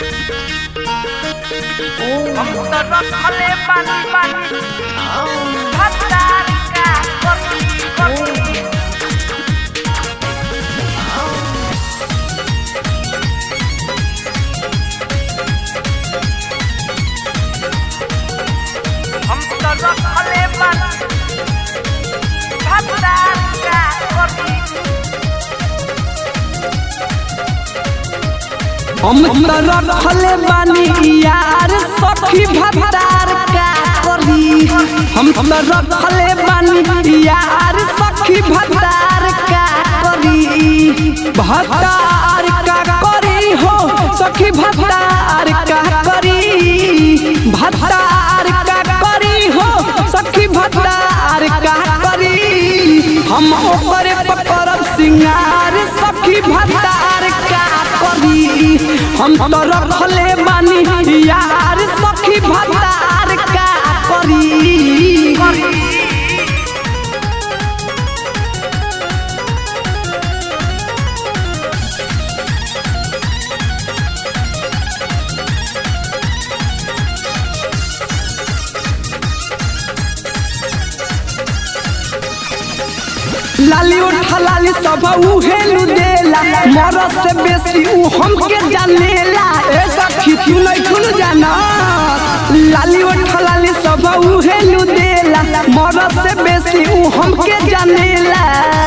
हम तो रखले बानी भतार का करी हम तो रखले बानी भतार का करी हम तो रखले बानी यार सखी भतार का करी। हम तो रखले बानी यार सखी भतार का करी। भतार का करी हो सखी भतार का करी। भतार का करी हो सखी भतार का करी। हम ओकरे पकड़ब सिंगार सखी भतार का करी। हम तो रखले बानी यार सखी भतार का करी। लाली उठा लाली सब उहेलू देला मरद से बेसी उ हमके जानेला। ए सखी तू नहीं खुल जाना। लाली उठा लाली सब उहेलू देला मरद से बेसी उ हमके जानेला।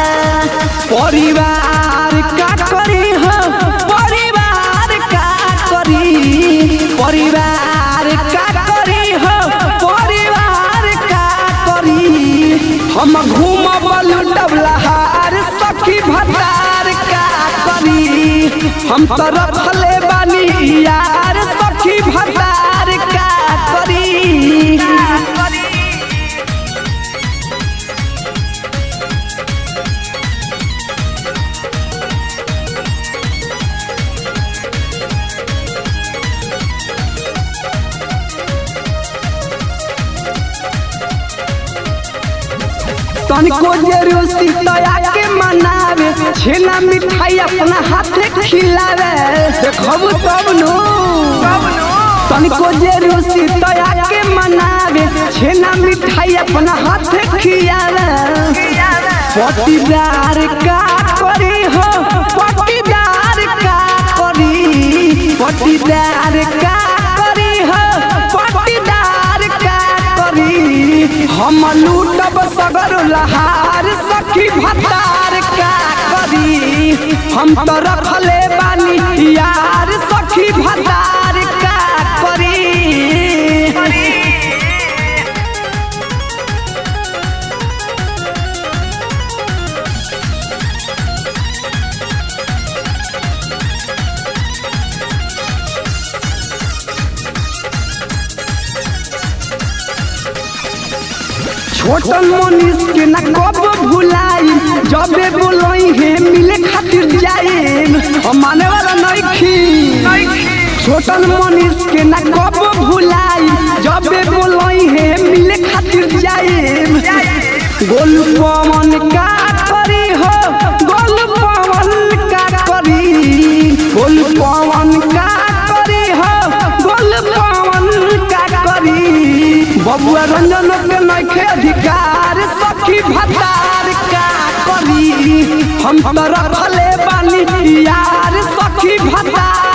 परिवार का करी हो परिवार का करी। परिवार का करी हो परिवार का करी। हम घूमब लुटब लहार सखी भतार का करी। हम तो रखले बानी यार सखी भतार का करी। तनिको जरूसी तया के मनावे छेना मिठाई अपना हाथे खिलावे। देखब तब नो तनिको जरूसी तया के मनावे छेना मिठाई अपना हाथे खिलावे। पटीदार का करी हो पटीदार का करी। पटीदार का करी हो पटीदार का करी। हम लूटब सगर लहार सखी भतार का करी। हम तो रखले बानी यार सखी भतार का करी। छोटन मनीष के न कब भुलाई जबे बोलई है मिले खातिर जाए। हम माने वाला नइखी। छोटन मनीष के न कब भुलाई जबे बोलई है मिले खातिर जाए। गोल पवन का करी हो गोल पवन का करी। गोल पवन का करी हो गोल पवन का करी। बबुआ रंजन के नइखे अधिकार सखी भतार का करी। हम तो रखले बानी यार सखी भतार